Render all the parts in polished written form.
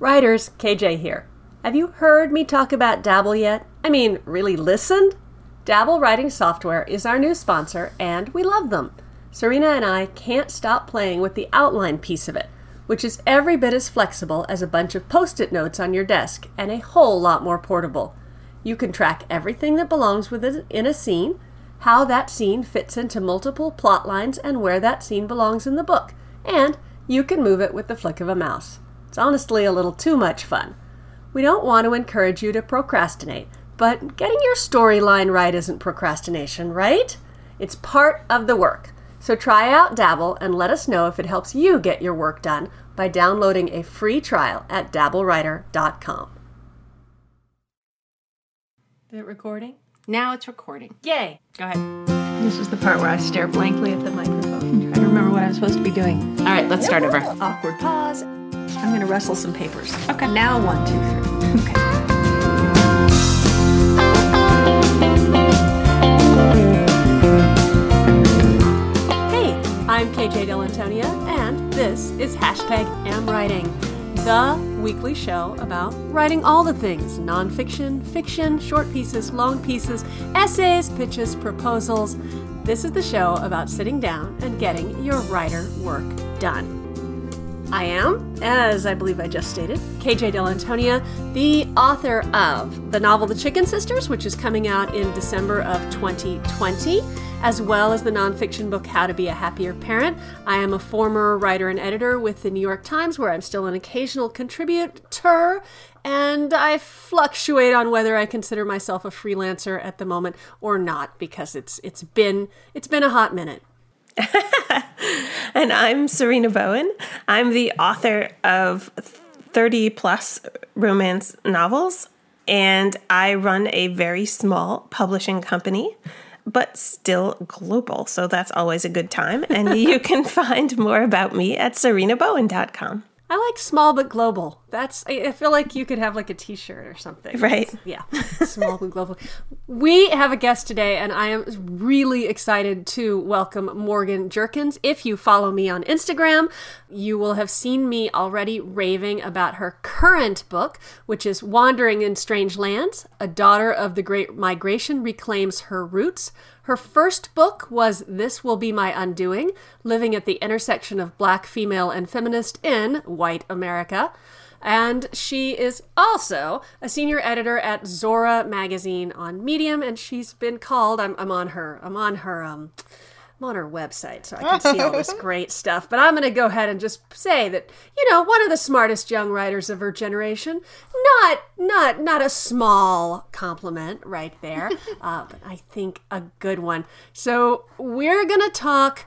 Writers, KJ here. Have you heard me talk about Dabble yet? I mean, really listened? Dabble Writing Software is our new sponsor, and we love them. Serena and I can't stop playing with the outline piece of it, which is every bit as flexible as a bunch of Post-it notes on your desk and a whole lot more portable. You can track everything that belongs in a scene, how that scene fits into multiple plot lines, and where that scene belongs in the book. And you can move it with the flick of a mouse. It's honestly a little too much fun. We don't want to encourage you to procrastinate, but getting your storyline right isn't procrastination, right? It's part of the work. So try out Dabble and let us know if it helps you get your work done by downloading a free trial at dabblewriter.com. Is it recording? Now it's recording. Yay! Go ahead. This is the part where I stare blankly at the microphone. Try to remember what I'm supposed to be doing. All right, let's start over. Awkward pause. I'm going to rustle some papers. Okay. Now 1, 2, 3. Okay. I'm KJ Delantonia, and this is #AmWriting, the weekly show about writing all the things: nonfiction, fiction, short pieces, long pieces, essays, pitches, proposals. This is the show about sitting down and getting your writer work done. I am, as I believe I just stated, KJ Delantonia, the author of the novel The Chicken Sisters, which is coming out in December of 2020, as well as the nonfiction book How to Be a Happier Parent. I am a former writer and editor with the New York Times, where I'm still an occasional contributor, and I fluctuate on whether I consider myself a freelancer at the moment or not, because it's been a hot minute. And I'm Serena Bowen. I'm the author of 30 plus romance novels, and I run a very small publishing company, but still global. So that's always a good time. And you can find more about me at serenabowen.com. I like small but global. I feel like you could have like a t-shirt or something. Right. Yeah. Small but global. We have a guest today, and I am really excited to welcome Morgan Jerkins. If you follow me on Instagram, you will have seen me already raving about her current book, which is Wandering in Strange Lands. A daughter of the Great Migration reclaims her roots. Her first book was This Will Be My Undoing, living at the intersection of Black, female, and feminist in white America. And she is also a senior editor at Zora magazine on Medium, and she's been called, I'm on her website, so I can see all this great stuff. But I'm going to go ahead and just say that, one of the smartest young writers of her generation. Not a small compliment right there, but I think a good one. So we're going to talk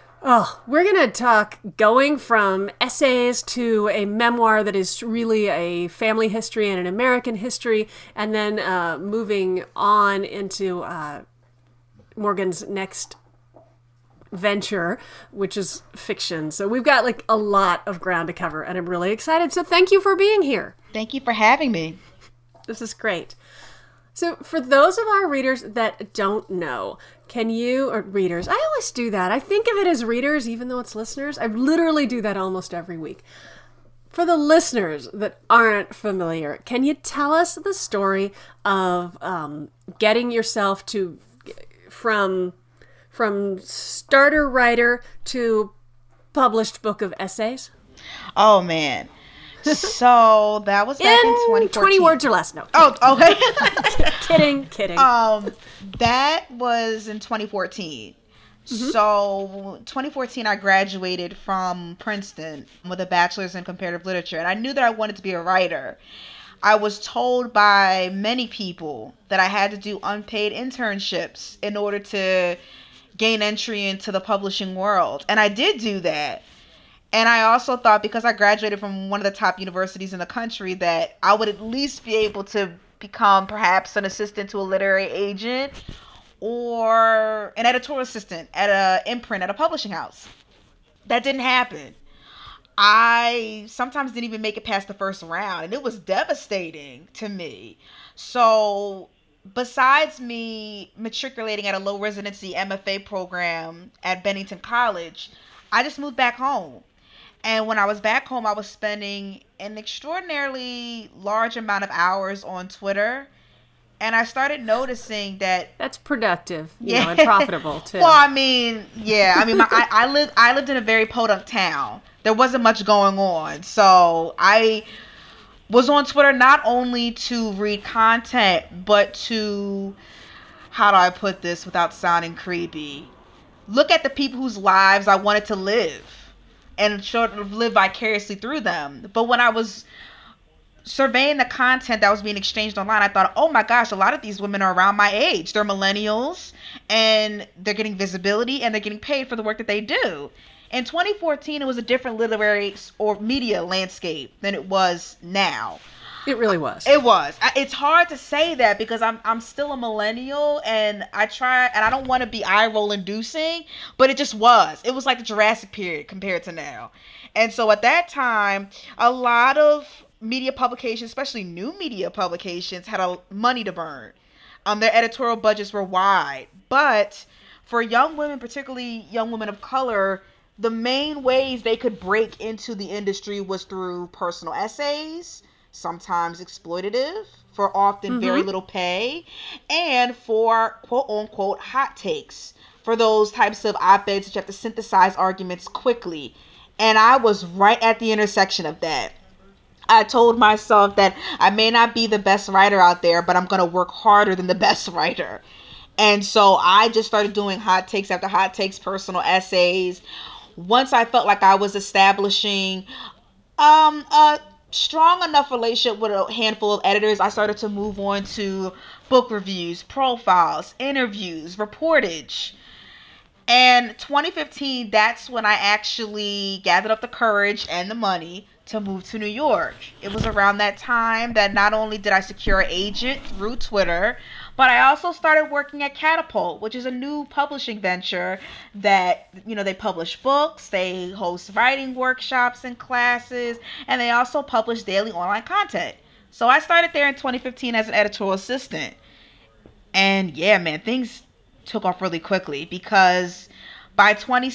going from essays to a memoir that is really a family history and an American history, and then moving on into Morgan's next venture, which is fiction. So we've got like a lot of ground to cover, and I'm really excited. So thank you for being here. Thank you for having me. This is great. So for those of our readers that don't know, or readers, I always do that. I think of it as readers, even though it's listeners. I literally do that almost every week. For the listeners that aren't familiar, can you tell us the story of getting yourself from starter writer to published book of essays? Oh, man. So that was back in 2014. 20 words or less. No. Oh, okay. Kidding. That was in 2014. Mm-hmm. So 2014, I graduated from Princeton with a bachelor's in comparative literature, and I knew that I wanted to be a writer. I was told by many people that I had to do unpaid internships in order to gain entry into the publishing world. And I did do that. And I also thought, because I graduated from one of the top universities in the country, that I would at least be able to become perhaps an assistant to a literary agent or an editorial assistant at an imprint at a publishing house. That didn't happen. I sometimes didn't even make it past the first round, and it was devastating to me. So besides me matriculating at a low residency MFA program at Bennington College, I just moved back home. And when I was back home, I was spending an extraordinarily large amount of hours on Twitter. And I started noticing that That's productive, and profitable too. Well, I mean, I lived in a very podunk town. There wasn't much going on, so I was on Twitter not only to read content, but to, how do I put this without sounding creepy, look at the people whose lives I wanted to live and sort of live vicariously through them. But when I was surveying the content that was being exchanged online, I thought, oh my gosh, a lot of these women are around my age. They're millennials, and they're getting visibility, and they're getting paid for the work that they do. In 2014, it was a different literary or media landscape than it was now. It really was. It was. It's hard to say that because I'm still a millennial, and I don't want to be eye roll inducing, but it just was. It was like the Jurassic period compared to now. And so at that time, a lot of media publications, especially new media publications, had money to burn. Their editorial budgets were wide. But for young women, particularly young women of color, the main ways they could break into the industry was through personal essays, sometimes exploitative, for often very little pay, and for quote-unquote hot takes, for those types of op-eds that you have to synthesize arguments quickly. And I was right at the intersection of that. I told myself that I may not be the best writer out there, but I'm going to work harder than the best writer. And so I just started doing hot takes after hot takes, personal essays. Once I felt like I was establishing a strong enough relationship with a handful of editors, I started to move on to book reviews, profiles, interviews, reportage. And 2015, that's when I actually gathered up the courage and the money to move to New York. It was around that time that not only did I secure an agent through Twitter, but I also started working at Catapult, which is a new publishing venture that, they publish books, they host writing workshops and classes, and they also publish daily online content. So I started there in 2015 as an editorial assistant. And yeah, man, things took off really quickly because by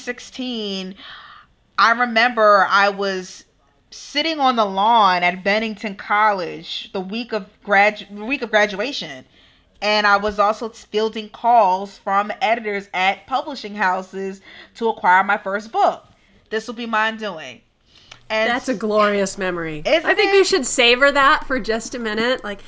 2016, I remember I was sitting on the lawn at Bennington College the week of graduation, and I was also fielding calls from editors at publishing houses to acquire my first book. This Will Be My Undoing. And that's a glorious memory. I think we should savor that for just a minute. Like,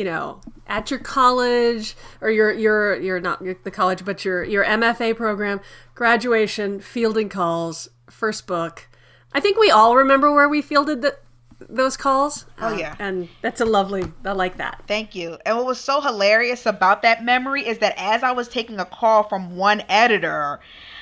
at your college, or your not the college, but your MFA program, graduation, fielding calls, first book. I think we all remember where we fielded those calls. Oh, yeah. And that's I like that. Thank you. And what was so hilarious about that memory is that as I was taking a call from one editor,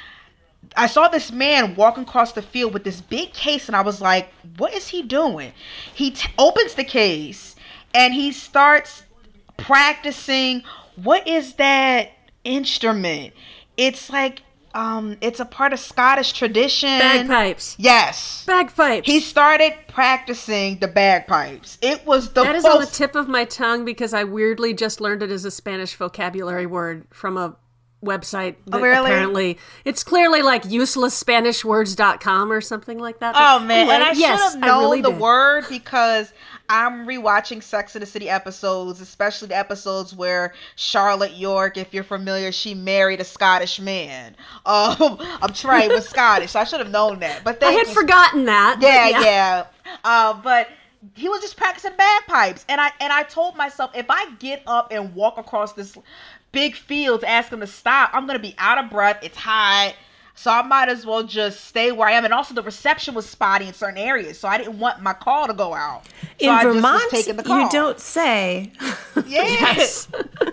I saw this man walking across the field with this big case, and I was like, what is he doing? He opens the case, and he starts practicing. What is that instrument? It's like, it's a part of Scottish tradition. Bagpipes. Yes. Bagpipes. He started practicing the bagpipes. It was That is on the tip of my tongue because I weirdly just learned it as a Spanish vocabulary word from a website that apparently it's clearly like uselessspanishwords.com or something like that. Oh man, anyway, and I should have known really the did. word because I'm rewatching Sex and the City episodes, especially the episodes where Charlotte York, if you're familiar, she married a Scottish man. I'm trying with Scottish, so I should have known that. But I had forgotten that. Yeah. But he was just practicing bagpipes, and I told myself, if I get up and walk across this big field to ask him to stop, I'm gonna be out of breath. It's hot. So I might as well just stay where I am. And also the reception was spotty in certain areas, so I didn't want my call to go out. So in I Vermont, just was taking the call. You don't say. Yes.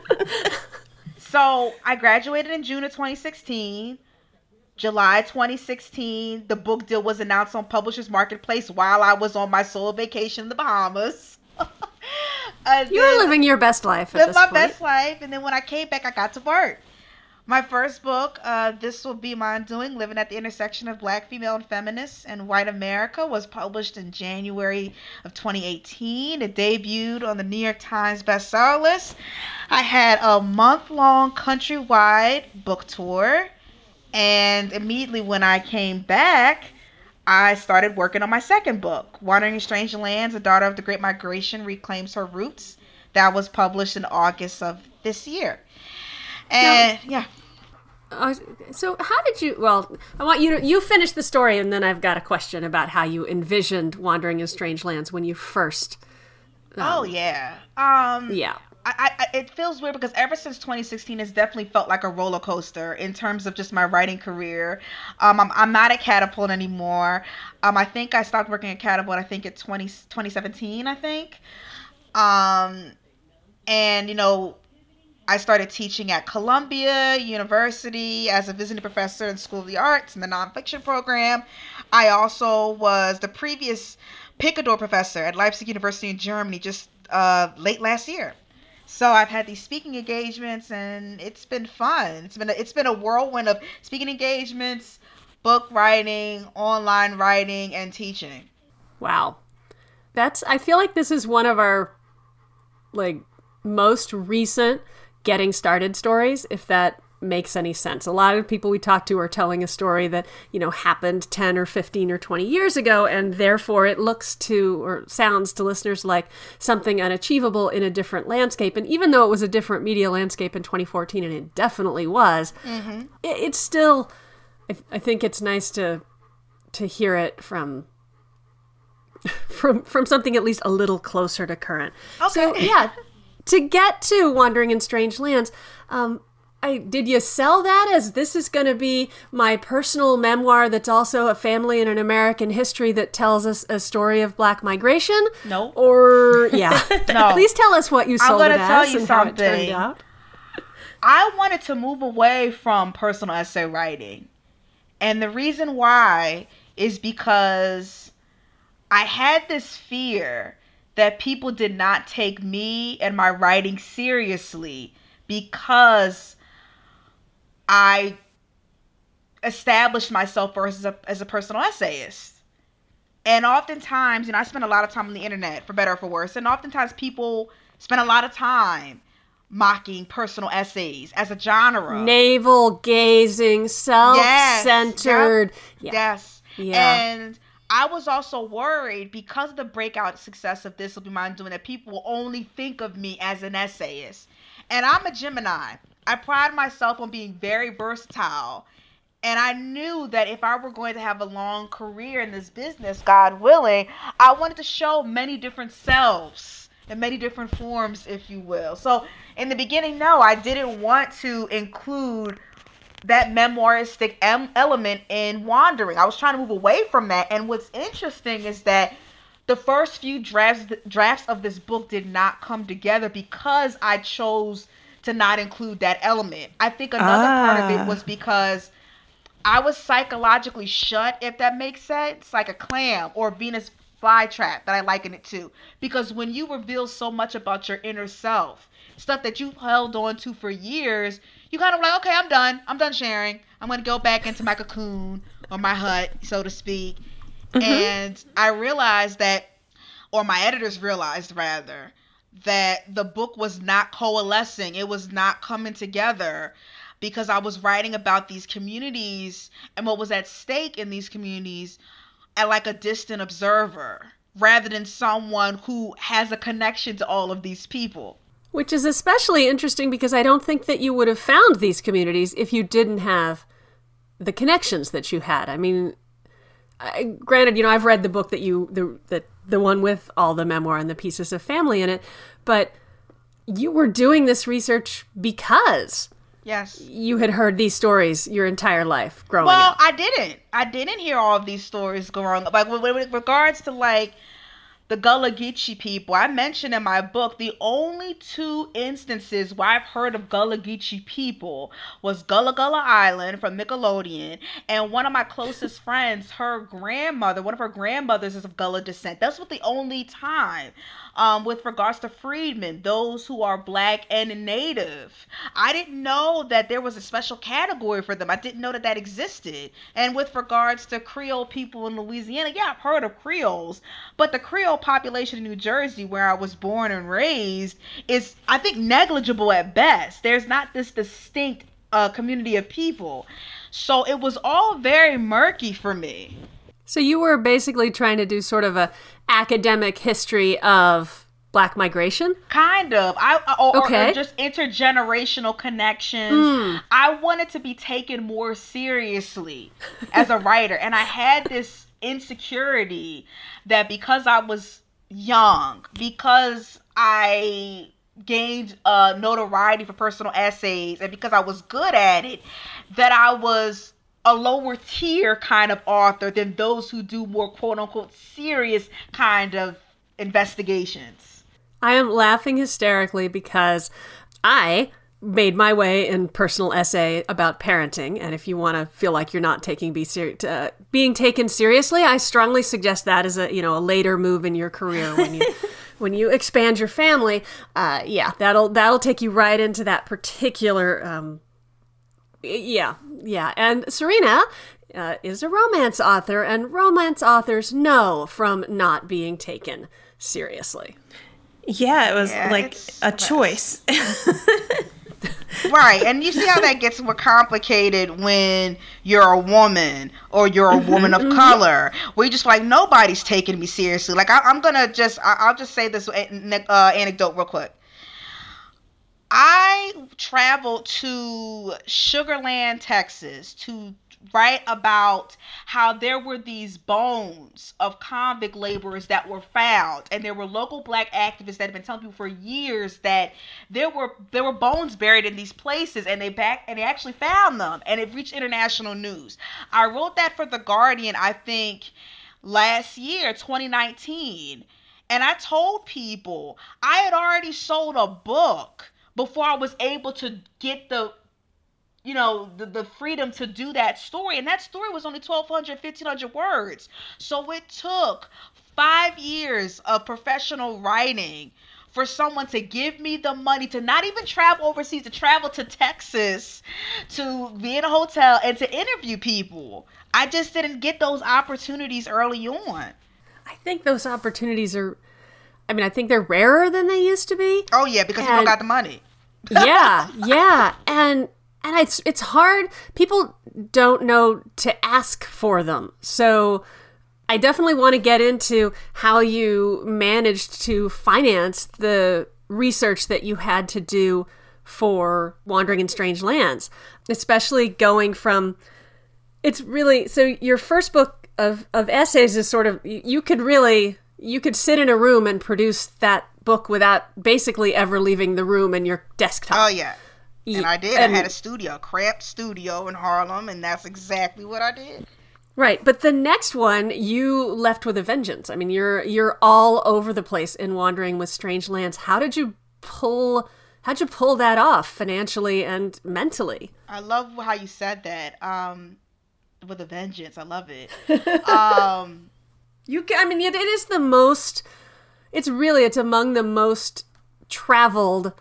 So I graduated in June of 2016. July 2016, the book deal was announced on Publishers Marketplace while I was on my solo vacation in the Bahamas. You were living your best life at this point. Best life. And then when I came back, I got to work. My first book, This Will Be My Undoing, Living at the Intersection of Black, Female, and Feminists in White America, was published in January of 2018. It debuted on the New York Times bestseller list. I had a month-long countrywide book tour. And immediately when I came back, I started working on my second book, Wandering in Strange Lands, A Daughter of the Great Migration Reclaims Her Roots. That was published in August of this year. And yeah. So how did you, well, I want you finish the story, and then I've got a question about how you envisioned Wandering in Strange Lands when you first. Yeah. It feels weird because ever since 2016, it's definitely felt like a roller coaster in terms of just my writing career. I'm not at Catapult anymore. I think I stopped working at Catapult, I think, at 2017, I think. And, you know, I started teaching at Columbia University as a visiting professor in School of the Arts in the nonfiction program. I also was the previous Picador professor at Leipzig University in Germany just late last year. So I've had these speaking engagements, and it's been fun. It's been a whirlwind of speaking engagements, book writing, online writing, and teaching. Wow. I feel like this is one of our most recent getting started stories, if that makes any sense. A lot of people we talk to are telling a story that, happened 10 or 15 or 20 years ago, and therefore it looks to or sounds to listeners like something unachievable in a different landscape. And even though it was a different media landscape in 2014, and it definitely was, it's still, I think it's nice to hear it from something at least a little closer to current. Okay. So yeah, to get to Wandering in Strange Lands, did you sell that as this is going to be my personal memoir that's also a family and an American history that tells us a story of Black migration? No. Or, yeah. No. Please tell us what you sold it as tell you and something. how it turned out. I wanted to move away from personal essay writing. And the reason why is because I had this fear that people did not take me and my writing seriously because I established myself first as a personal essayist. And oftentimes, I spend a lot of time on the internet, for better or for worse, and oftentimes people spend a lot of time mocking personal essays as a genre. Navel-gazing, self-centered. Yes. And I was also worried because of the breakout success of This Will Be Mine Doing that people will only think of me as an essayist. And I'm a Gemini. I pride myself on being very versatile. And I knew that if I were going to have a long career in this business, God willing, I wanted to show many different selves in many different forms, if you will. So in the beginning, no, I didn't want to include that memoiristic element in Wandering. I was trying to move away from that. And what's interesting is that the first few drafts of this book did not come together because I chose to not include that element. I think another part of it was because I was psychologically shut, if that makes sense, like a clam or Venus flytrap that I liken it to. Because when you reveal so much about your inner self, stuff that you've held on to for years, you kind of like, okay, I'm done sharing. I'm going to go back into my cocoon or my hut, so to speak. And I realized that, or my editors realized rather, that the book was not coalescing. It was not coming together because I was writing about these communities and what was at stake in these communities at like a distant observer rather than someone who has a connection to all of these people. Which is especially interesting because I don't think that you would have found these communities if you didn't have the connections that you had. I mean, granted, I've read the book that the one with all the memoir and the pieces of family in it, but you were doing this research because you had heard these stories your entire life growing up. Well, I didn't hear all of these stories growing up. Like with regards to like the Gullah Geechee people, I mentioned in my book the only two instances where I've heard of Gullah Geechee people was Gullah Gullah Island from Nickelodeon, and one of my closest friends, one of her grandmothers is of Gullah descent. That's what the only time. With regards to freedmen, those who are Black and Native, I didn't know that there was a special category for them. I didn't know that existed. And with regards to Creole people in Louisiana, I've heard of Creoles, but the Creole population in New Jersey, where I was born and raised, is, I think, negligible at best. There's not this distinct community of people. So it was all very murky for me. So you were basically trying to do sort of a academic history of Black migration? Kind of. Or just intergenerational connections. I wanted to be taken more seriously as a writer. And I had this insecurity that because I was young, because I gained notoriety for personal essays, and because I was good at it, that I was a lower tier kind of author than those who do more quote unquote serious kind of investigations. I am laughing hysterically because I made my way in personal essay about parenting, and if you want to feel like you're not being taken seriously, I strongly suggest that as a later move in your career when you when you expand your family. That'll take you right into that particular. And Serena is a romance author, and romance authors know from not being taken seriously. Yeah, it was a choice. Right, and you see how that gets more complicated when you're a woman or you're a woman of color, where you're just like, nobody's taking me seriously. Like, I'll just say this anecdote real quick. I traveled to Sugar Land, Texas, to write about how there were these bones of convict laborers that were found, and there were local Black activists that had been telling people for years that there were bones buried in these places, and they actually found them, and it reached international news. I wrote that for The Guardian, I think last year, 2019, and I told people I had already sold a book before I was able to get the freedom to do that story. And that story was only 1,200, 1,500 words. So it took 5 years of professional writing for someone to give me the money to not even travel overseas, to travel to Texas, to be in a hotel and to interview people. I just didn't get those opportunities early on. I think those opportunities I think they're rarer than they used to be. Oh yeah, because people got the money. Yeah. And it's hard. People don't know to ask for them. So I definitely want to get into how you managed to finance the research that you had to do for Wandering in Strange Lands, especially going from, so your first book of essays is sort of, you could sit in a room and produce that book without basically ever leaving the room and your desktop. Oh, yeah. And I did. I had a cramped studio in Harlem, and that's exactly what I did. Right. But the next one, you left with a vengeance. I mean, you're all over the place in Wandering with Strange Lands. How'd you pull that off financially and mentally? I love how you said that. With a vengeance. I love it. It is the most, it's among the most traveled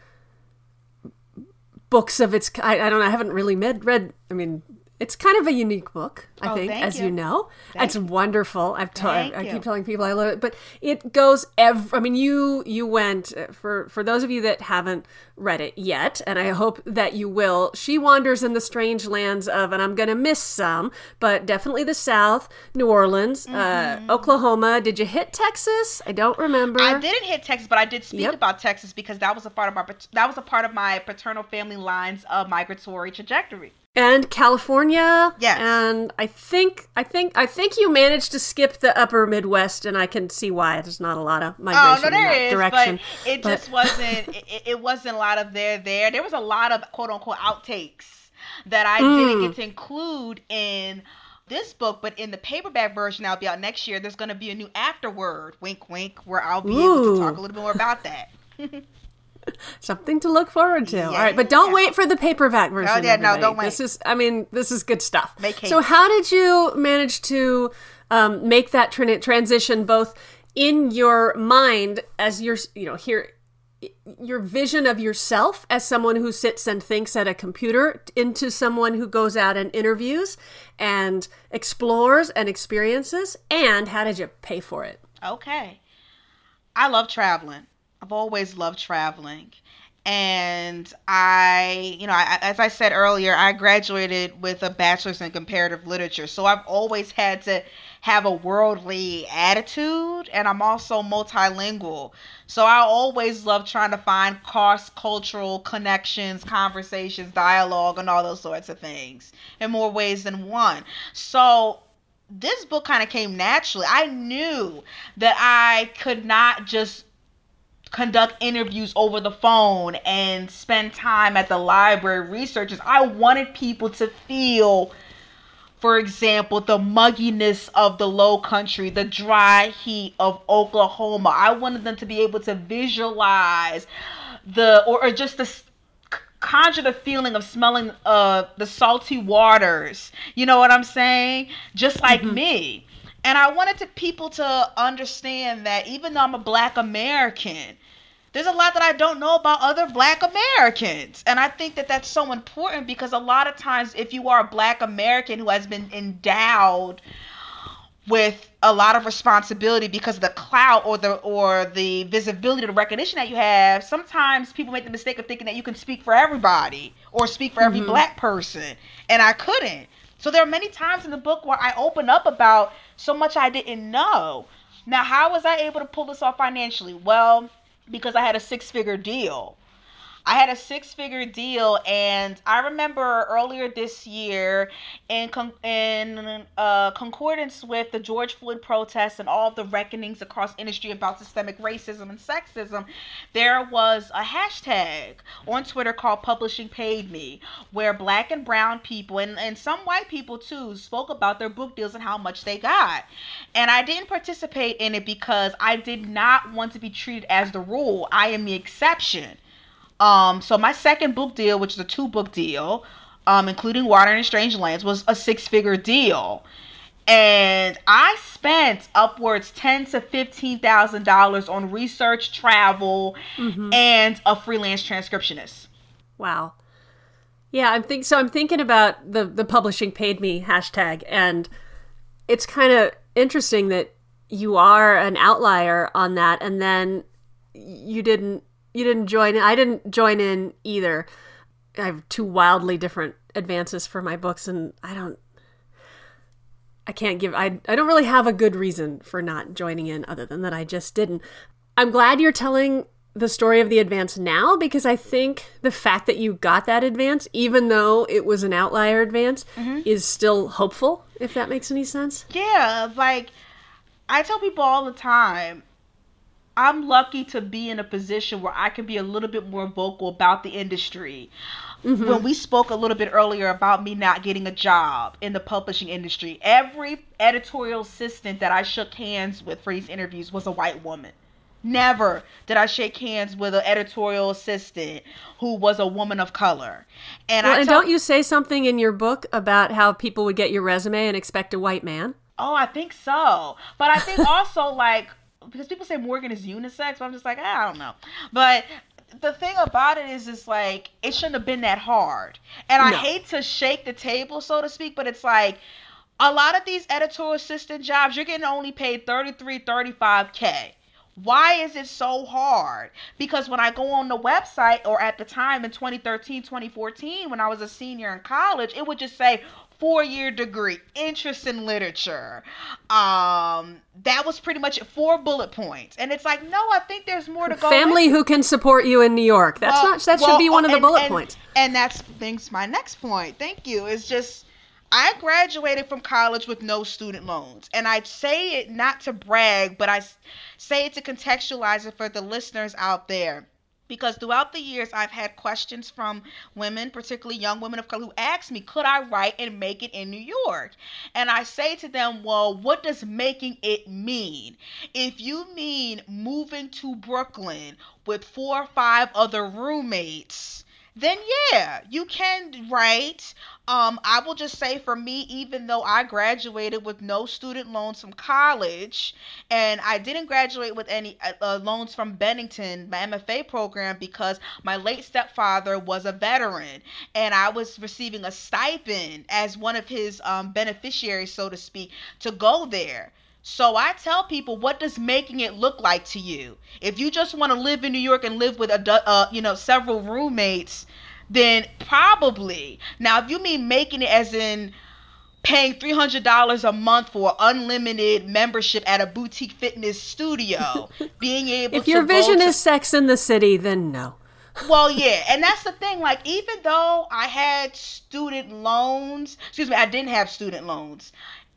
books of its kind. I don't know, I haven't really read, it's kind of a unique book, I think, as you know. It's wonderful. I keep telling people I love it, but it goes you went, for those of you that haven't read it yet, and I hope that you will, she wanders in the strange lands of, and I'm going to miss some, but definitely the South, New Orleans, Oklahoma. Did you hit Texas? I don't remember. I didn't hit Texas, but I did speak about Texas because that was a part of my paternal family line's migratory trajectory. And California. Yes. And I think you managed to skip the upper Midwest, and I can see why. There's not a lot of migration in that direction. But just wasn't, it wasn't a lot of there. There was a lot of quote unquote outtakes that I didn't get to include in this book, but in the paperback version that'll be out next year, there's going to be a new afterword, wink, wink, where I'll be able to talk a little bit more about that. Something to look forward to. All right, but don't wait for the paperback version. Oh, yeah, no, don't wait. This is good stuff. Make haste. So how did you manage to make that transition both in your mind as your vision of yourself as someone who sits and thinks at a computer into someone who goes out and interviews and explores and experiences, and how did you pay for it? Okay. I love traveling. I've always loved traveling. And as I said earlier, I graduated with a bachelor's in comparative literature. So I've always had to have a worldly attitude, and I'm also multilingual. So I always love trying to find cross-cultural connections, conversations, dialogue, and all those sorts of things in more ways than one. So this book kind of came naturally. I knew that I could not just conduct interviews over the phone and spend time at the library researching. I wanted people to feel, for example, the mugginess of the low country, the dry heat of Oklahoma. I wanted them to be able to visualize or just conjure the feeling of smelling the salty waters. You know what I'm saying? Just like me. And I wanted people to understand that even though I'm a Black American, there's a lot that I don't know about other Black Americans. And I think that that's so important, because a lot of times if you are a Black American who has been endowed with a lot of responsibility because of the clout or the visibility, the recognition that you have, sometimes people make the mistake of thinking that you can speak for everybody or speak for every Black person. And I couldn't. So there are many times in the book where I open up about so much I didn't know. Now, how was I able to pull this off financially? Well, because I had a 6-figure deal. And I remember earlier this year, in concordance with the George Floyd protests and all of the reckonings across industry about systemic racism and sexism, there was a hashtag on Twitter called Publishing Paid Me, where Black and brown people and some white people too spoke about their book deals and how much they got. And I didn't participate in it because I did not want to be treated as the rule. I am the exception. So my second book deal, which is a 2-book deal, including Water in Strange Lands, was a 6-figure deal. And I spent upwards $10,000 to $15,000 on research, travel, and a freelance transcriptionist. Wow. Yeah, I'm thinking about the Publishing Paid Me hashtag, and it's kind of interesting that you are an outlier on that, and then you didn't join in. I didn't join in either. I have 2 wildly different advances for my books, and I don't really have a good reason for not joining in other than that I just didn't. I'm glad you're telling the story of the advance now, because I think the fact that you got that advance, even though it was an outlier advance, is still hopeful, if that makes any sense. Yeah, like I tell people all the time, I'm lucky to be in a position where I can be a little bit more vocal about the industry. When we spoke a little bit earlier about me not getting a job in the publishing industry, every editorial assistant that I shook hands with for these interviews was a white woman. Never did I shake hands with an editorial assistant who was a woman of color. And don't you say something in your book about how people would get your resume and expect a white man? Oh, I think so. But I think also, because people say Morgan is unisex, but I'm just like, I don't know. But the thing about it is, it's like, it shouldn't have been that hard. And I hate to shake the table, so to speak, but it's like, a lot of these editorial assistant jobs, you're getting only paid $33,000, $35K. Why is it so hard? Because when I go on the website, or at the time in 2013, 2014, when I was a senior in college, it would just say 4-year degree, interest in literature. That was pretty much 4 bullet points. And it's like, no, I think there's more to go. Family who can support you in New York. That should be one of the bullet points. And that's my next point. Thank you. It's just, I graduated from college with no student loans. And I say it not to brag, but I say it to contextualize it for the listeners out there. Because throughout the years, I've had questions from women, particularly young women of color, who ask me, could I write and make it in New York? And I say to them, well, what does making it mean? If you mean moving to Brooklyn with 4 or 5 other roommates, then yeah, you can write. I will just say, for me, even though I graduated with no student loans from college, and I didn't graduate with any loans from Bennington, my MFA program, because my late stepfather was a veteran, and I was receiving a stipend as one of his beneficiaries, so to speak, to go there. So I tell people, what does making it look like to you? If you just want to live in New York and live with several roommates, then probably. Now, if you mean making it as in paying $300 a month for unlimited membership at a boutique fitness studio, being able if your vision is Sex in the City, then no. Well, yeah, and that's the thing. Like, even though I had student loans, I didn't have student loans.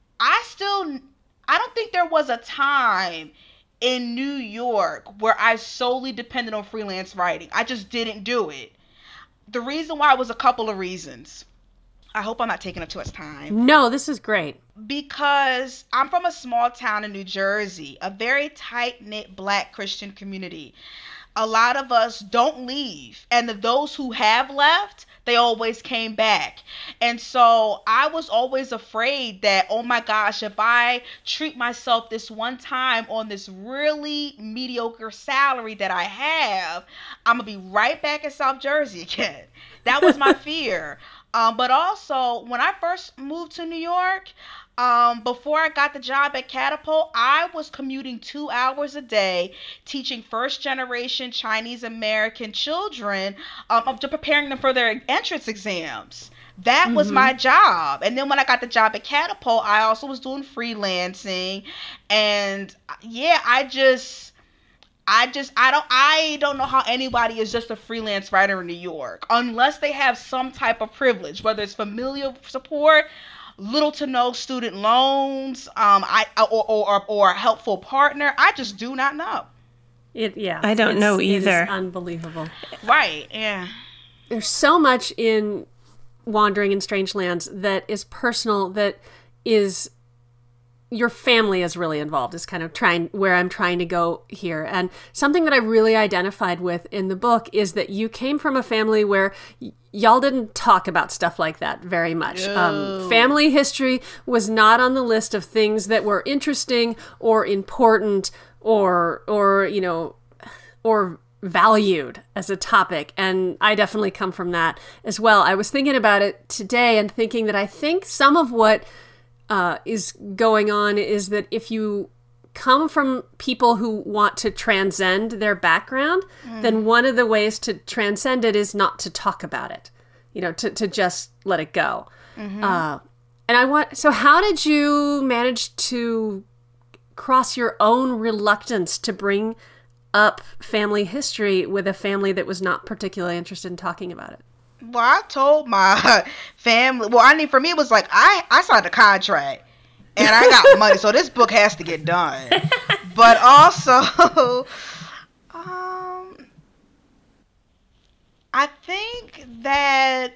I don't think there was a time in New York where I solely depended on freelance writing. I just didn't do it. The reason why was a couple of reasons. I hope I'm not taking up too much time. No, this is great. Because I'm from a small town in New Jersey, a very tight-knit Black Christian community. A lot of us don't leave, and those who have left, they always came back. And so I was always afraid that, oh my gosh, if I treat myself this one time on this really mediocre salary that I have, I'm going to be right back in South Jersey again. That was my fear. But also, when I first moved to New York, before I got the job at Catapult, I was commuting 2 hours a day, teaching first-generation Chinese American children, to preparing them for their entrance exams. That was my job. And then when I got the job at Catapult, I also was doing freelancing. And yeah, I don't know how anybody is just a freelance writer in New York unless they have some type of privilege, whether it's familial support, little to no student loans, or a helpful partner. I just do not know. I don't know either. It is unbelievable. Right, yeah. There's so much in Wandering in Strange Lands that is personal, that is... your family is really involved, is kind of where I'm trying to go here. And something that I really identified with in the book is that you came from a family where y'all didn't talk about stuff like that very much. Family history was not on the list of things that were interesting or important or valued as a topic. And I definitely come from that as well. I was thinking about it today and thinking that I think some of what is going on is that if you come from people who want to transcend their background, then one of the ways to transcend it is not to talk about it, to just let it go. So how did you manage to cross your own reluctance to bring up family history with a family that was not particularly interested in talking about it? Well, I told my family. Well, I mean, for me, it was like I signed a contract, and I got money, so this book has to get done. But also, I think that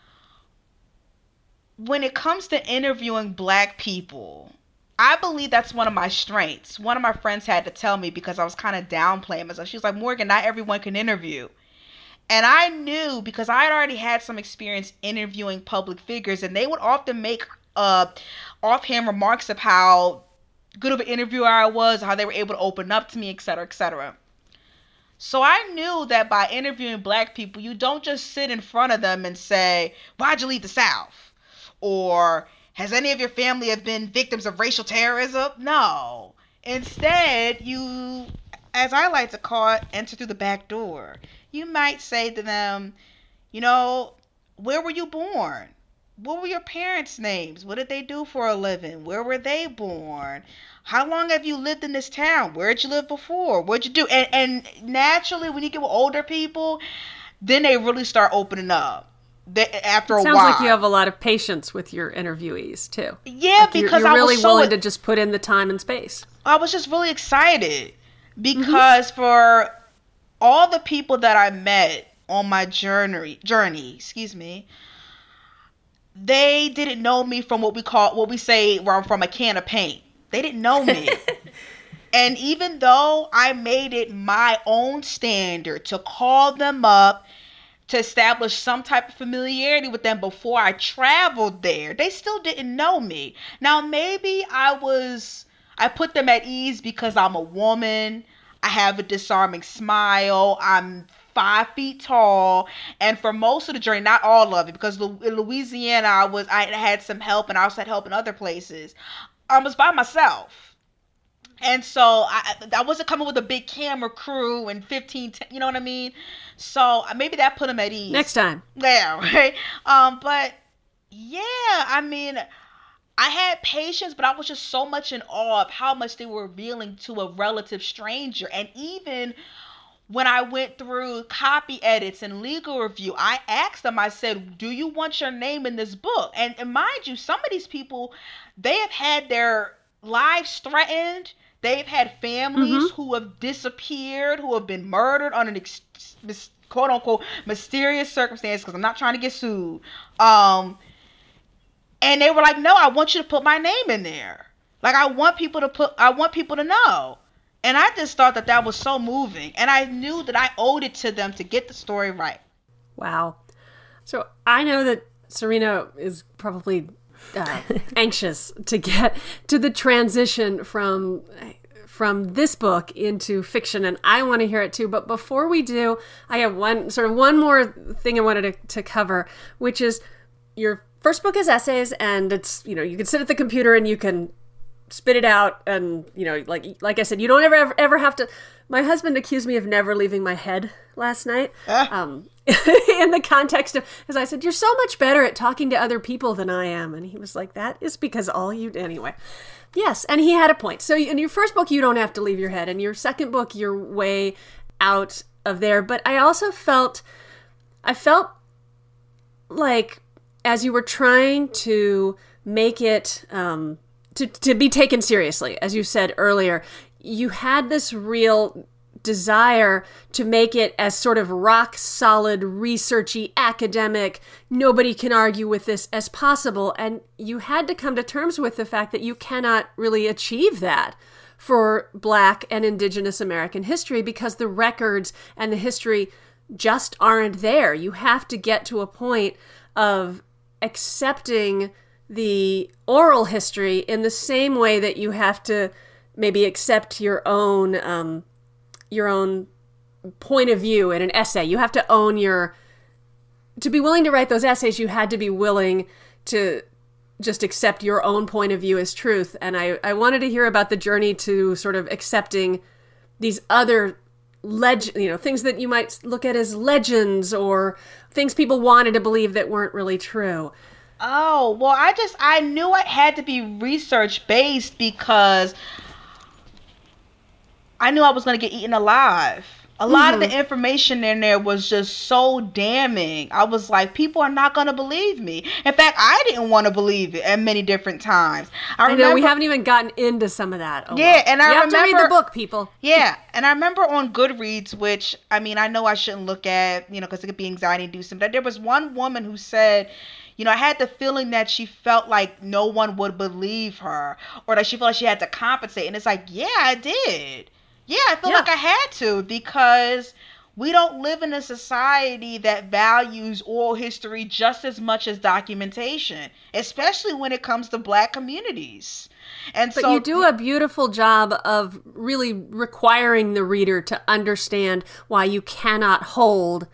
when it comes to interviewing Black people, I believe that's one of my strengths. One of my friends had to tell me because I was kind of downplaying myself. She was like, Morgan, not everyone can interview. And I knew, because I had already had some experience interviewing public figures, and they would often make offhand remarks of how good of an interviewer I was, how they were able to open up to me, et cetera, et cetera. So I knew that by interviewing Black people, you don't just sit in front of them and say, why'd you leave the South? Or, has any of your family have been victims of racial terrorism? No. Instead, you, as I like to call it, enter through the back door. You might say to them, where were you born? What were your parents' names? What did they do for a living? Where were they born? How long have you lived in this town? Where'd you live before? What'd you do? And naturally, when you get with older people, then they really start opening up. After a while. Sounds like you have a lot of patience with your interviewees, too. Yeah, because you're really willing to just put in the time and space. I was just really excited because for all the people that I met on my journey, they didn't know me from what we say where I'm from, a can of paint. They didn't know me. And even though I made it my own standard to call them up, to establish some type of familiarity with them before I traveled there, they still didn't know me. Now, maybe I put them at ease because I'm a woman. I have a disarming smile. I'm 5 feet tall. And for most of the journey, not all of it, because in Louisiana, I had some help, and I also had help in other places. I was by myself. And so I wasn't coming with a big camera crew and 15, you know what I mean? So maybe that put him at ease. Next time. Yeah, right. But yeah, I mean, I had patience, but I was just so much in awe of how much they were revealing to a relative stranger. And even when I went through copy edits and legal review, I asked them, I said, do you want your name in this book? And mind you, some of these people, they have had their lives threatened. They've had families who have disappeared, who have been murdered on an quote unquote mysterious circumstance, because I'm not trying to get sued. And they were like, no, I want you to put my name in there. Like, I want people to know. And I just thought that was so moving. And I knew that I owed it to them to get the story right. Wow. So I know that Serena is probably anxious to get to the transition from this book into fiction, and I want to hear it too. But before we do, I have one more thing I wanted to cover, which is your first book is essays, and it's, you can sit at the computer and you can spit it out, and like I said, you don't ever have to. My husband accused me of never leaving my head last night. In the context of, as I said, you're so much better at talking to other people than I am. And he was like, that is because anyway. Yes, and he had a point. So in your first book, you don't have to leave your head. In your second book, you're way out of there. But I also felt like as you were trying to make it, to be taken seriously, as you said earlier, you had this real desire to make it as sort of rock solid, researchy, academic, nobody can argue with this as possible. And you had to come to terms with the fact that you cannot really achieve that for Black and Indigenous American history, because the records and the history just aren't there. You have to get to a point of accepting the oral history in the same way that you have to maybe accept your own point of view in an essay. You have to own to be willing to write those essays, you had to be willing to just accept your own point of view as truth. And I wanted to hear about the journey to sort of accepting these other things that you might look at as legends, or things people wanted to believe that weren't really true. Oh, well, I knew it had to be research based, because I knew I was going to get eaten alive. A lot of the information in there was just so damning. I was like, people are not going to believe me. In fact, I didn't want to believe it at many different times. I know we haven't even gotten into some of that. Oh, yeah, and I remember, have to read the book, people. Yeah, and I remember on Goodreads, which, I mean, I know I shouldn't look at, because it could be anxiety-inducing, but there was one woman who said, I had the feeling that she felt like no one would believe her, or that she felt like she had to compensate. And it's like, yeah, I did. Yeah, I feel like I had to, because we don't live in a society that values oral history just as much as documentation, especially when it comes to Black communities. But you do a beautiful job of really requiring the reader to understand why you cannot hold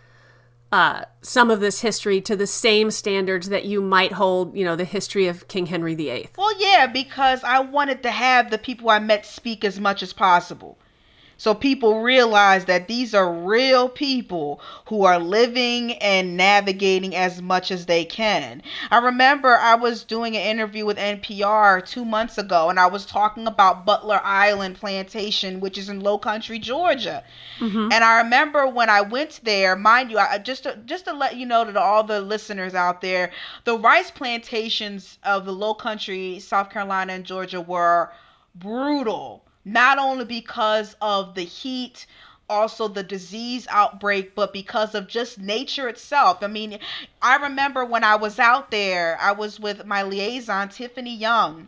some of this history to the same standards that you might hold, the history of King Henry VIII. Well, yeah, because I wanted to have the people I met speak as much as possible. So people realize that these are real people who are living and navigating as much as they can. I remember I was doing an interview with NPR 2 months ago, and I was talking about Butler Island Plantation, which is in Low Country, Georgia. And I remember when I went there, mind you, just to let you know, to all the listeners out there, the rice plantations of the Low Country, South Carolina and Georgia were brutal. Not only because of the heat, also the disease outbreak, but because of just nature itself. I mean, I remember when I was out there, I was with my liaison, Tiffany Young,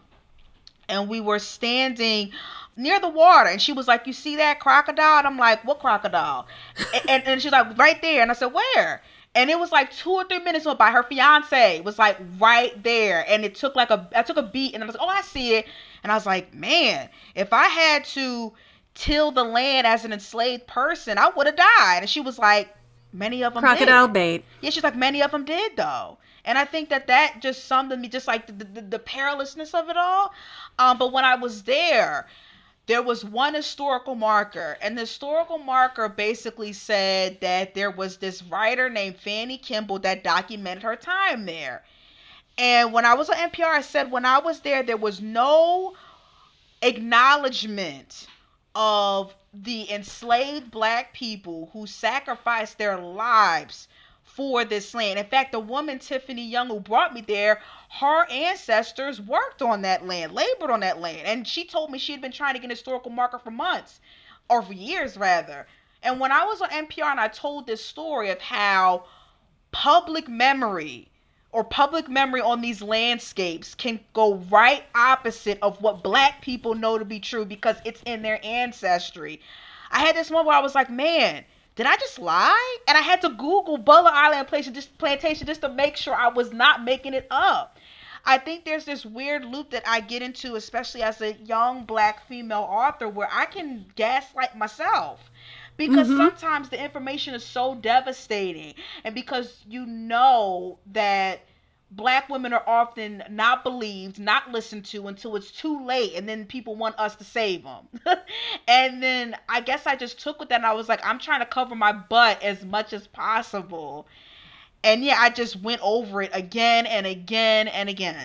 and we were standing near the water, and she was like, you see that crocodile? And I'm like, what crocodile? and she's like, right there. And I said, where? And it was like 2 or 3 minutes went by. Her fiance was like right there. And it took I took a beat, and I was like, oh, I see it. And I was like, man, if I had to till the land as an enslaved person, I would have died. And she was like, many of them crocodile did. Bait. Yeah, she's like, many of them did, though. And I think that just summed me, just like the perilousness of it all. But when I was there, there was one historical marker, and the historical marker basically said that there was this writer named Fanny Kimball that documented her time there. And when I was on NPR, I said when I was there, there was no acknowledgement of the enslaved black people who sacrificed their lives for this land. In fact, the woman, Tiffany Young, who brought me there, her ancestors worked on that land, labored on that land. And she told me she had been trying to get a historical marker for months, or for years rather. And when I was on NPR and I told this story of how public memory on these landscapes can go right opposite of what black people know to be true because it's in their ancestry, I had this moment where I was like, man, did I just lie? And I had to Google Butler Island Plantation just to make sure I was not making it up. I think there's this weird loop that I get into, especially as a young black female author, where I can gaslight myself. Because sometimes the information is so devastating, and because you know that black women are often not believed, not listened to until it's too late, and then people want us to save them. And then I guess I just took with that, and I was like, I'm trying to cover my butt as much as possible. And yeah, I just went over it again and again and again.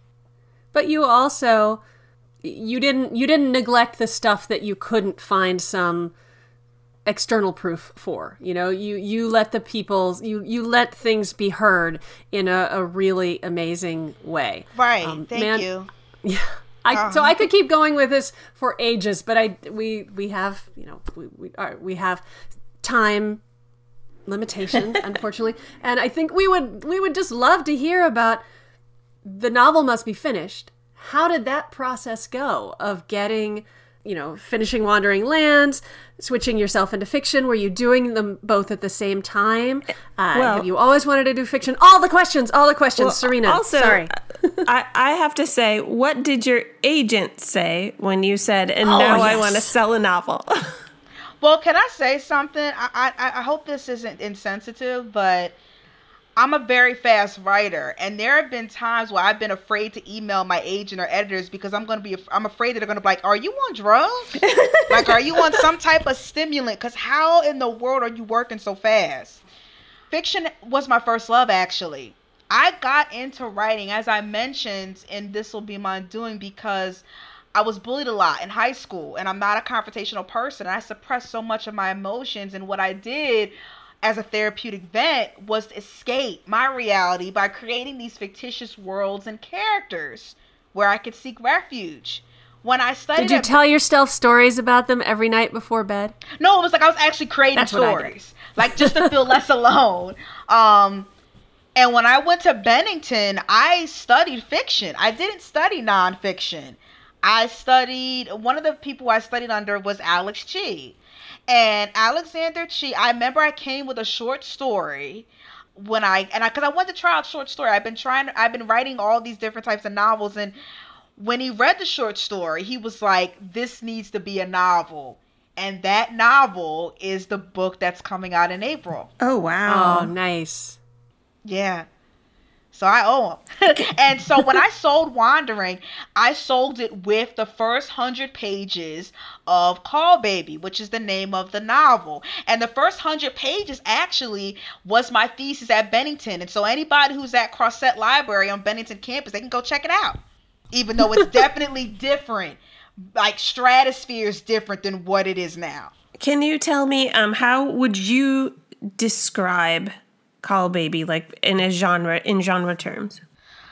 But you also, you didn't neglect the stuff that you couldn't find some external proof for. You know, you let the people's, you let things be heard in a really amazing way. Right. Thank you. Yeah. So I could keep going with this for ages, but we have, you know, we have time limitations, unfortunately. And I think we would just love to hear about, the novel must be finished. How did that process go of getting, you know, finishing Wandering Lands, switching yourself into fiction? Were you doing them both at the same time? Have you always wanted to do fiction? All the questions, Serena. Also, sorry. I have to say, what did your agent say when you said, and now yes, I want to sell a novel? Well, can I say something? I hope this isn't insensitive, but I'm a very fast writer, and there have been times where I've been afraid to email my agent or editors because I'm afraid that they're going to be like, are you on drugs? Like, are you on some type of stimulant? Because how in the world are you working so fast? Fiction was my first love, actually. I got into writing, as I mentioned, and This Will Be My Doing, because I was bullied a lot in high school, and I'm not a confrontational person. I suppressed so much of my emotions, and what I did as a therapeutic vent was to escape my reality by creating these fictitious worlds and characters where I could seek refuge. When I studied, did you tell yourself stories about them every night before bed? No, it was like I was actually creating stories, like just to feel less alone. And when I went to Bennington, I studied fiction. I didn't study nonfiction. One of the people I studied under was Alex Chee. And Alexander Chee, I remember I came with a short story because I wanted to try out short story. I've been writing all these different types of novels, and when he read the short story, he was like, this needs to be a novel. And that novel is the book that's coming out in April. Oh, wow. Oh, nice. Yeah. So I owe him. And so when I sold Wandering, I sold it with the first 100 pages of Call Baby, which is the name of the novel. And the first 100 pages actually was my thesis at Bennington. And so anybody who's at Crossett Library on Bennington campus, they can go check it out. Even though it's definitely different. Like, stratosphere is different than what it is now. Can you tell me, how would you describe Call Baby, like in genre terms?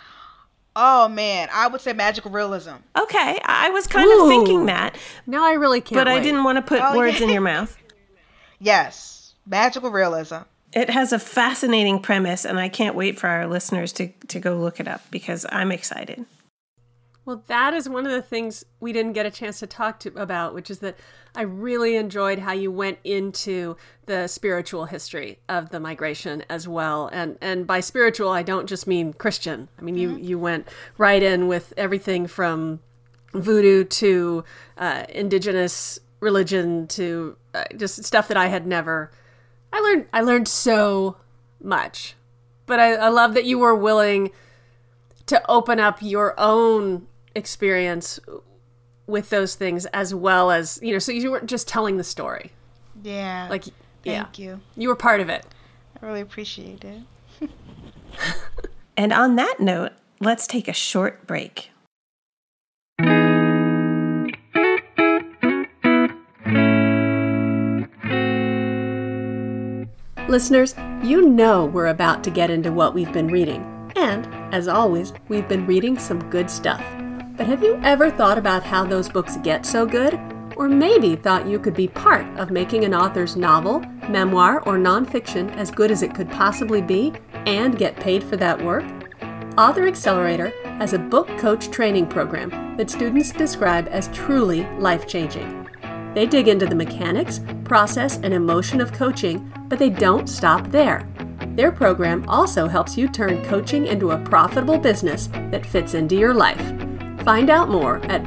Oh man, I would say magical realism. Okay, I was kind of thinking that. Now I really can't. But I didn't want to put words in your mouth. Yes, magical realism. It has a fascinating premise, and I can't wait for our listeners to go look it up because I'm excited. Well, that is one of the things we didn't get a chance to talk about, which is that I really enjoyed how you went into the spiritual history of the migration as well. And by spiritual, I don't just mean Christian. I mean, you went right in with everything from voodoo to indigenous religion to just stuff that I had never... I learned so much. But I love that you were willing to open up your own experience with those things as well as, so you weren't just telling the story. Yeah. Like, Thank you. You were part of it. I really appreciate it. And on that note, let's take a short break. Listeners, you know we're about to get into what we've been reading. And, as always, we've been reading some good stuff. But have you ever thought about how those books get so good? Or maybe thought you could be part of making an author's novel, memoir, or nonfiction as good as it could possibly be and get paid for that work? Author Accelerator has a book coach training program that students describe as truly life-changing. They dig into the mechanics, process, and emotion of coaching, but they don't stop there. Their program also helps you turn coaching into a profitable business that fits into your life. Find out more at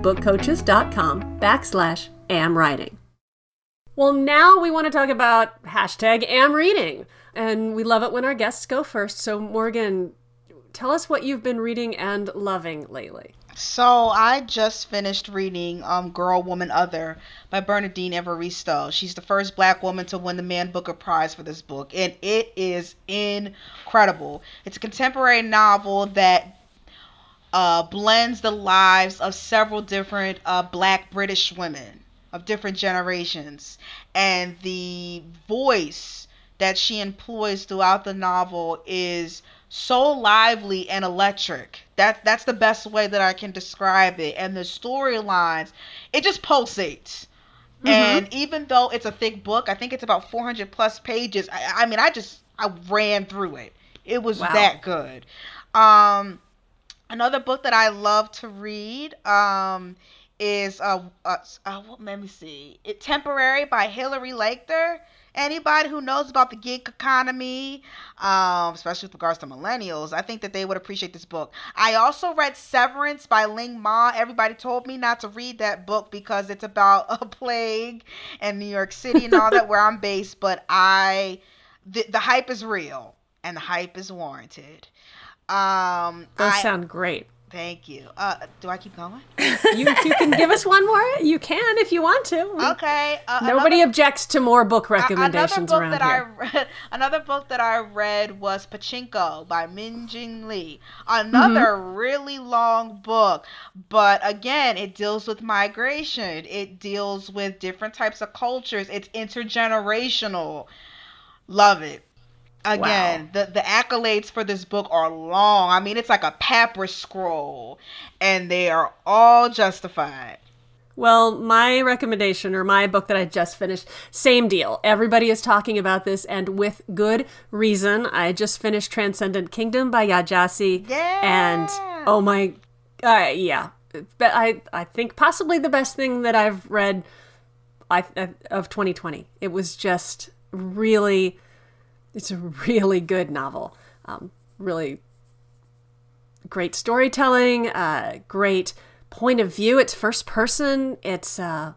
bookcoaches.com/amwriting. Well, now we want to talk about #amreading. And we love it when our guests go first. So Morgan, tell us what you've been reading and loving lately. So I just finished reading Girl, Woman, Other by Bernardine Evaristo. She's the first Black woman to win the Man Booker Prize for this book, and it is incredible. It's a contemporary novel that blends the lives of several different Black British women of different generations, and the voice that she employs throughout the novel is so lively and electric. That's the best way that I can describe it. And the storylines, it just pulsates. Mm-hmm. And even though it's a thick book, I think it's about 400 plus pages. I ran through it. It was that good. Another book that I love to read is let me see. Temporary by Hilary Lecter. Anybody who knows about the gig economy, especially with regards to millennials, I think that they would appreciate this book. I also read Severance by Ling Ma. Everybody told me not to read that book because it's about a plague in New York City and all that, where I'm based. But the hype is real and the hype is warranted. Those sound great. Thank you. Do I keep going? You can give us one more. You can if you want to. Okay. Nobody objects to more book recommendations around here. Another book that I read was Pachinko by Min Jing Lee. Another really long book, but again, it deals with migration. It deals with different types of cultures. It's intergenerational. Love it. Again, wow. The accolades for this book are long. I mean, it's like a papyrus scroll, and they are all justified. Well, my recommendation, or my book that I just finished, same deal. Everybody is talking about this, and with good reason. I just finished Transcendent Kingdom by Yaa Gyasi. Yeah. And, oh my, yeah. But I think possibly the best thing that I've read of 2020. It was just really... It's a really good novel. Really great storytelling, great point of view. It's first person. It's the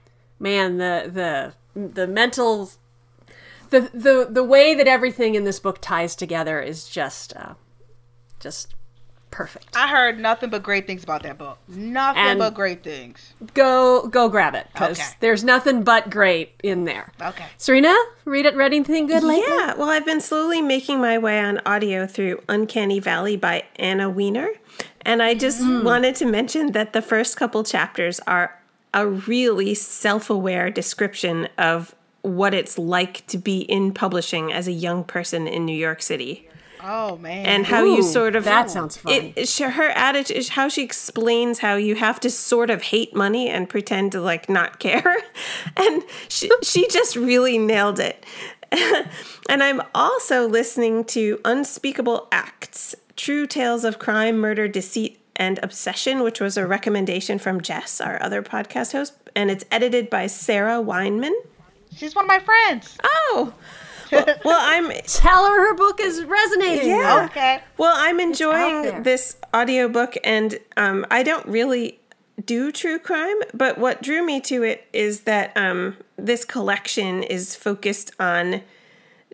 mental, the way that everything in this book ties together is just perfect. I heard nothing but great things about that book. Nothing but great things. Go grab it, because there's nothing but great in there. Okay. Serena, read anything good lately? Yeah, well, I've been slowly making my way on audio through Uncanny Valley by Anna Wiener. And I just wanted to mention that the first couple chapters are a really self-aware description of what it's like to be in publishing as a young person in New York City. Oh, man. And how you sort of... That sounds fun. Her attitude is how she explains how you have to sort of hate money and pretend to, not care. And she just really nailed it. And I'm also listening to Unspeakable Acts, True Tales of Crime, Murder, Deceit, and Obsession, which was a recommendation from Jess, our other podcast host. And it's edited by Sarah Weinman. She's one of my friends. Oh, well, tell her book is resonating. Yeah. Okay. Well, I'm enjoying this audiobook, and I don't really do true crime, but what drew me to it is that this collection is focused on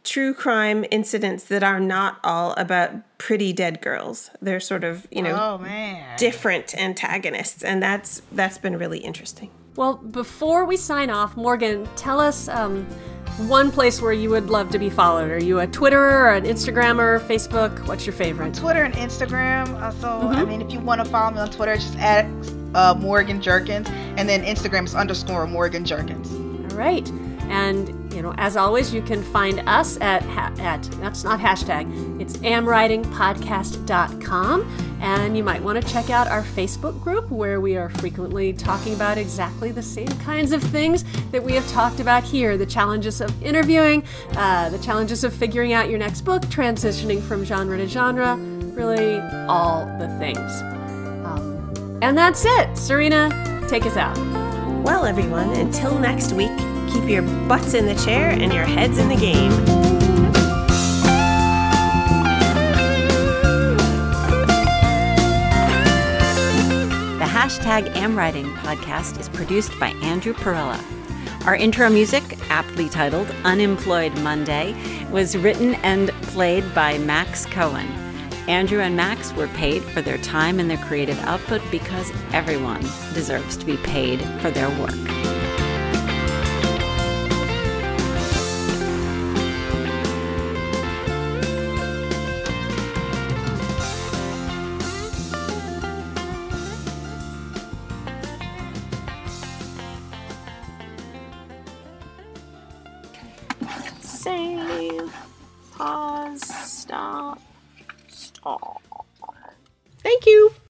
true crime incidents that are not all about pretty dead girls. They're sort of, Oh man. different antagonists, and that's been really interesting. Well, before we sign off, Morgan, tell us one place where you would love to be followed. Are you a Twitterer, or an Instagrammer, Facebook? What's your favorite? Twitter and Instagram. I mean, if you want to follow me on Twitter, just add Morgan Jerkins, and then Instagram is _ Morgan Jerkins. All right. And, as always, you can find us at that's not hashtag, it's amwritingpodcast.com. And you might want to check out our Facebook group, where we are frequently talking about exactly the same kinds of things that we have talked about here. The challenges of interviewing, the challenges of figuring out your next book, transitioning from genre to genre, really all the things. And that's it. Serena, take us out. Well, everyone, until next week, keep your butts in the chair and your heads in the game. The #AmWriting podcast is produced by Andrew Perella. Our intro music, aptly titled Unemployed Monday, was written and played by Max Cohen. Andrew and Max were paid for their time and their creative output because everyone deserves to be paid for their work. Save. Pause. Stop. Thank you.